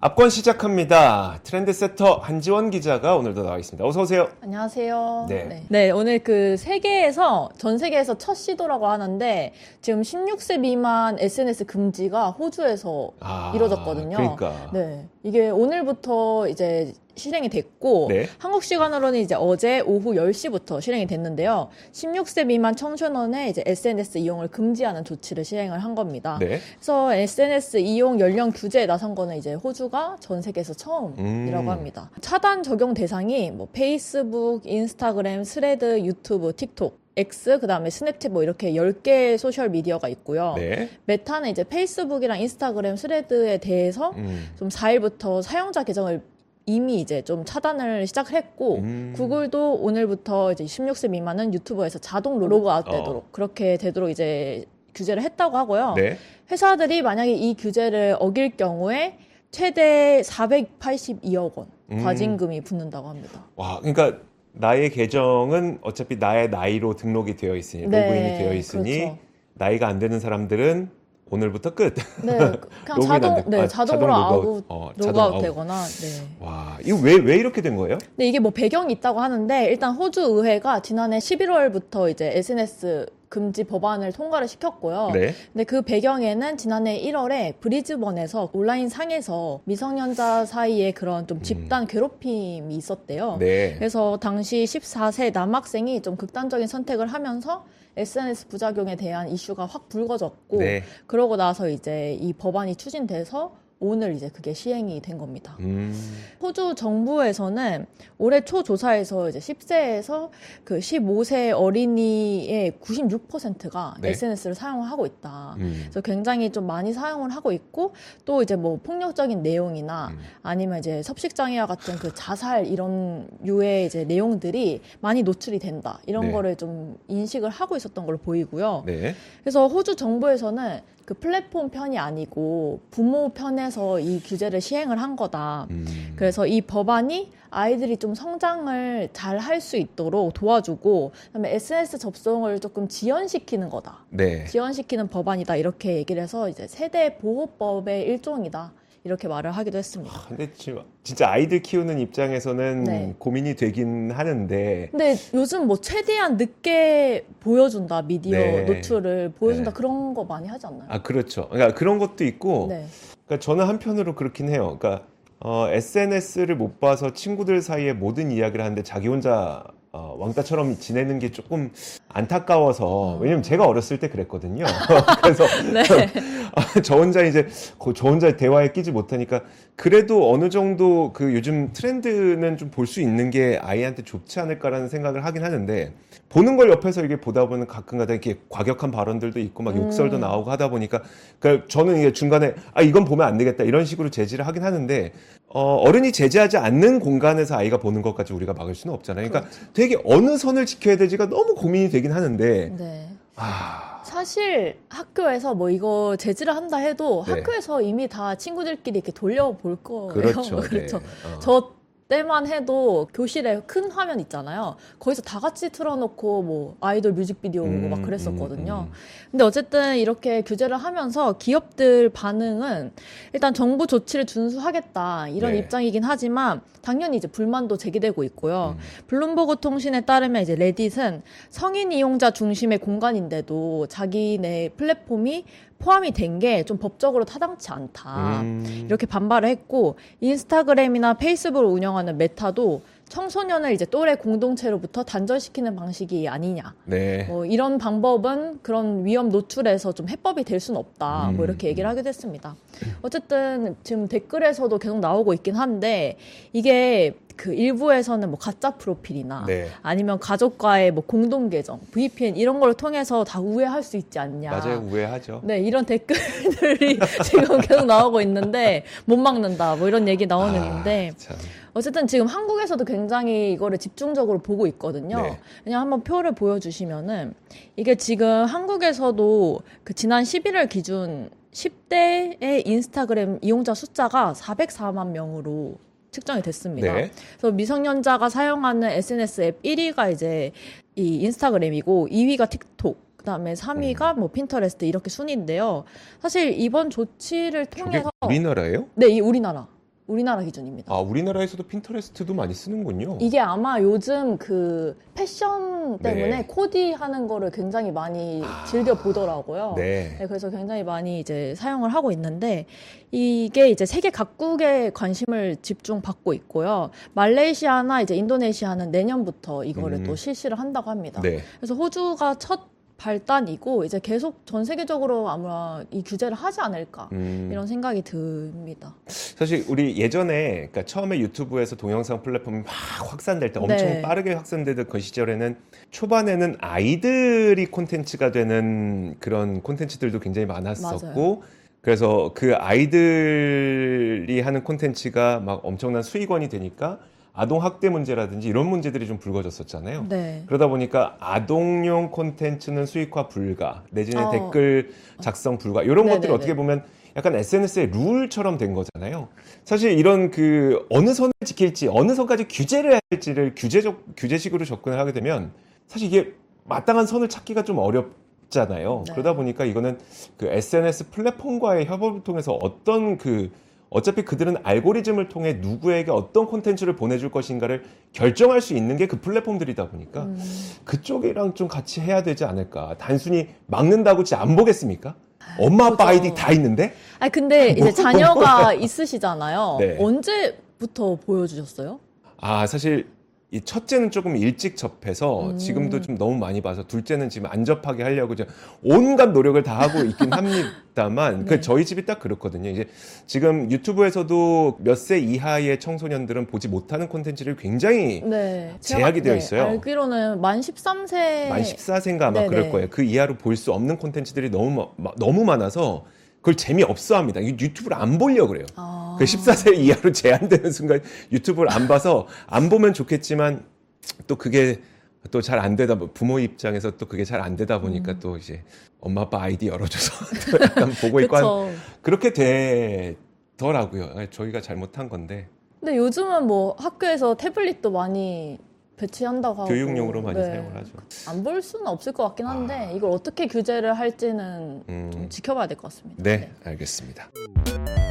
압권 시작합니다. 트렌드세터 한지원 기자가 오늘도 나와 있습니다. 어서 오세요. 안녕하세요. 네. 네, 오늘 전 세계에서 첫 시도라고 하는데 지금 16세 미만 SNS 금지가 호주에서 이루어졌거든요. 그러니까. 네. 이게 오늘부터 이제 실행이 됐고 네. 한국 시간으로는 이제 어제 오후 10시부터 실행이 됐는데요. 16세 미만 청소년의 이제 SNS 이용을 금지하는 조치를 시행을 한 겁니다. 네. 그래서 SNS 이용 연령 규제에 나선 거는 이제 호주가 전 세계에서 처음이라고 합니다. 차단 적용 대상이 뭐 페이스북, 인스타그램, 스레드, 유튜브, 틱톡, X, 그 다음에 스냅챗 뭐 이렇게 10개의 소셜 미디어가 있고요. 네. 메타는 이제 페이스북이랑 인스타그램, 스레드에 대해서 좀 4일부터 사용자 계정을 이미 이제 좀 차단을 시작했고, 구글도 오늘부터 이제 16세 미만은 유튜브에서 자동 로그아웃 되도록, 그렇게 되도록 이제 규제를 했다고 하고요. 네. 회사들이 만약에 이 규제를 어길 경우에 최대 482억 원 과징금이 붙는다고 합니다. 와, 그러니까 나의 계정은 어차피 나의 나이로 등록이 되어 있으니, 로그인이 되어 있으니, 그렇죠. 나이가 안 되는 사람들은 오늘부터 끝. 네, 그냥 자동으로 로그아웃 되거나. 네. 와, 이거 왜 이렇게 된 거예요? 네, 이게 뭐 배경이 있다고 하는데 일단 호주 의회가 지난해 11월부터 이제 SNS 금지 법안을 통과를 시켰고요. 네. 근데 그 배경에는 지난해 1월에 브리즈번에서 온라인 상에서 미성년자 사이에 그런 좀 집단 괴롭힘이 있었대요. 네. 그래서 당시 14세 남학생이 좀 극단적인 선택을 하면서 SNS 부작용에 대한 이슈가 확 불거졌고, 네. 그러고 나서 이제 이 법안이 추진돼서 오늘 이제 그게 시행이 된 겁니다. 호주 정부에서는 올해 초 조사에서 이제 10세에서 그 15세 어린이의 96%가 네. SNS를 사용을 하고 있다. 그래서 굉장히 좀 많이 사용을 하고 있고, 또 이제 뭐 폭력적인 내용이나 아니면 이제 섭식장애와 같은 그 자살 이런 유의 이제 내용들이 많이 노출이 된다. 이런 네. 거를 좀 인식을 하고 있었던 걸로 보이고요. 네. 그래서 호주 정부에서는 그 플랫폼 편이 아니고 부모 편에서 이 규제를 시행을 한 거다. 그래서 이 법안이 아이들이 좀 성장을 잘 할 수 있도록 도와주고, 그다음에 SNS 접속을 조금 지연시키는 거다. 네. 지연시키는 법안이다. 이렇게 얘기를 해서 이제 세대 보호법의 일종이다. 이렇게 말을 하기도 했습니다. 근데 지금 진짜 아이들 키우는 입장에서는 네. 고민이 되긴 하는데. 근데 요즘 뭐 최대한 늦게 보여준다, 미디어 네. 노출을 보여준다, 네. 그런 거 많이 하지 않나요? 그렇죠. 그러니까 그런 것도 있고. 네. 그러니까 저는 한편으로 그렇긴 해요. 그러니까 SNS를 못 봐서 친구들 사이에 모든 이야기를 하는데 자기 혼자 왕따처럼 지내는 게 조금 안타까워서. 왜냐면 제가 어렸을 때 그랬거든요. 그래서 네. 저 혼자 대화에 끼지 못하니까, 그래도 어느 정도 그 요즘 트렌드는 좀 볼 수 있는 게 아이한테 좋지 않을까라는 생각을 하긴 하는데, 보는 걸 옆에서 이게 보다 보면 가끔가다 이렇게 과격한 발언들도 있고 막 욕설도 나오고 하다 보니까, 그러니까 저는 이게 중간에 이건 보면 안 되겠다 이런 식으로 제지를 하긴 하는데, 어른이 제재하지 않는 공간에서 아이가 보는 것까지 우리가 막을 수는 없잖아요. 그러니까 그렇죠. 되게 어느 선을 지켜야 되지가 너무 고민이 되긴 하는데. 네. 사실 학교에서 뭐 이거 제지를 한다 해도 네. 학교에서 이미 다 친구들끼리 이렇게 돌려볼 거예요. 그렇죠. 그렇죠. 네. 저 때만 해도 교실에 큰 화면 있잖아요. 거기서 다 같이 틀어놓고 뭐 아이돌 뮤직비디오 보고 막 그랬었거든요. 근데 어쨌든 이렇게 규제를 하면서 기업들 반응은 일단 정부 조치를 준수하겠다 이런 네. 입장이긴 하지만 당연히 이제 불만도 제기되고 있고요. 블룸버그 통신에 따르면 이제 레딧은 성인 이용자 중심의 공간인데도 자기네 플랫폼이 포함이 된 게 좀 법적으로 타당치 않다. 이렇게 반발을 했고, 인스타그램이나 페이스북을 운영하는 메타도 청소년을 이제 또래 공동체로부터 단절시키는 방식이 아니냐. 네. 이런 방법은 그런 위험 노출에서 좀 해법이 될 수는 없다. 뭐 이렇게 얘기를 하게 됐습니다. 어쨌든 지금 댓글에서도 계속 나오고 있긴 한데, 이게 그 일부에서는 뭐 가짜 프로필이나 네. 아니면 가족과의 뭐 공동 계정, VPN 이런 걸 통해서 다 우회할 수 있지 않냐. 맞아요. 우회하죠. 네, 이런 댓글들이 지금 계속 나오고 있는데 못 막는다. 뭐 이런 얘기 나오는데 참. 어쨌든 지금 한국에서도 굉장히 이거를 집중적으로 보고 있거든요. 네. 그냥 한번 표를 보여주시면은 이게 지금 한국에서도 그 지난 11월 기준 10대의 인스타그램 이용자 숫자가 404만 명으로 측정이 됐습니다. 네. 그래서 미성년자가 사용하는 SNS 앱 1위가 이제 이 인스타그램이고 2위가 틱톡, 그다음에 3위가 뭐 핀터레스트 이렇게 순위인데요. 사실 이번 조치를 저게 통해서 우리나라예요? 네, 이 우리나라. 우리나라 기준입니다. 아, 우리나라에서도 핀터레스트도 많이 쓰는군요. 이게 아마 요즘 그 패션 때문에 네. 코디하는 거를 굉장히 많이 즐겨 보더라고요. 네. 네, 그래서 굉장히 많이 이제 사용을 하고 있는데 이게 이제 세계 각국에 관심을 집중받고 있고요. 말레이시아나 이제 인도네시아는 내년부터 이거를 또 실시를 한다고 합니다. 네. 그래서 호주가 첫 발단이고 이제 계속 전 세계적으로 아마 이 규제를 하지 않을까 이런 생각이 듭니다. 사실 우리 예전에 그러니까 처음에 유튜브에서 동영상 플랫폼이 막 확산될 때 엄청 네. 빠르게 확산되던 그 시절에는 초반에는 아이들이 콘텐츠가 되는 그런 콘텐츠들도 굉장히 많았었고 맞아요. 그래서 그 아이들이 하는 콘텐츠가 막 엄청난 수익원이 되니까 아동 학대 문제라든지 이런 문제들이 좀 불거졌었잖아요. 네. 그러다 보니까 아동용 콘텐츠는 수익화 불가, 내지는 어. 댓글 작성 불가 이런 네네네. 것들이 어떻게 보면 약간 SNS의 룰처럼 된 거잖아요. 사실 이런 그 어느 선을 지킬지 어느 선까지 규제를 할지를 규제식으로 접근을 하게 되면 사실 이게 마땅한 선을 찾기가 좀 어렵잖아요. 네. 그러다 보니까 이거는 그 SNS 플랫폼과의 협업을 통해서 어차피 그들은 알고리즘을 통해 누구에게 어떤 콘텐츠를 보내줄 것인가를 결정할 수 있는 게 그 플랫폼들이다 보니까 그쪽이랑 좀 같이 해야 되지 않을까. 단순히 막는다고 진짜 안 보겠습니까? 엄마 아빠 그죠. 아이디 다 있는데? 아니 근데 이제 자녀가 있으시잖아요. 네. 언제부터 보여주셨어요? 아, 사실 이 첫째는 조금 일찍 접해서 지금도 좀 너무 많이 봐서 둘째는 지금 안 접하게 하려고 이제 온갖 노력을 다 하고 있긴 합니다만 그 네. 저희 집이 딱 그렇거든요. 이제 지금 유튜브에서도 몇 세 이하의 청소년들은 보지 못하는 콘텐츠를 굉장히 네. 제약이 되어 있어요. 알기로는 만 13세. 만 14세인가 아마 네네. 그럴 거예요. 그 이하로 볼 수 없는 콘텐츠들이 너무 많아서 그걸 재미없어 합니다. 유튜브를 안 보려고 그래요. 아. 그 14세 이하로 제한되는 순간 유튜브를 안 봐서 안 보면 좋겠지만 또 그게 또 잘 안 되다 부모 입장에서 또 그게 잘 안 되다 보니까 또 이제 엄마 아빠 아이디 열어줘서 또 약간 보고 있고 그쵸. 그렇게 되더라고요. 저희가 잘못한 건데 근데 요즘은 뭐 학교에서 태블릿도 많이 배치한다고 하고 교육용으로 많이 네. 사용을 하죠. 안 볼 수는 없을 것 같긴 한데 이걸 어떻게 규제를 할지는 좀 지켜봐야 될 것 같습니다. 네, 알겠습니다.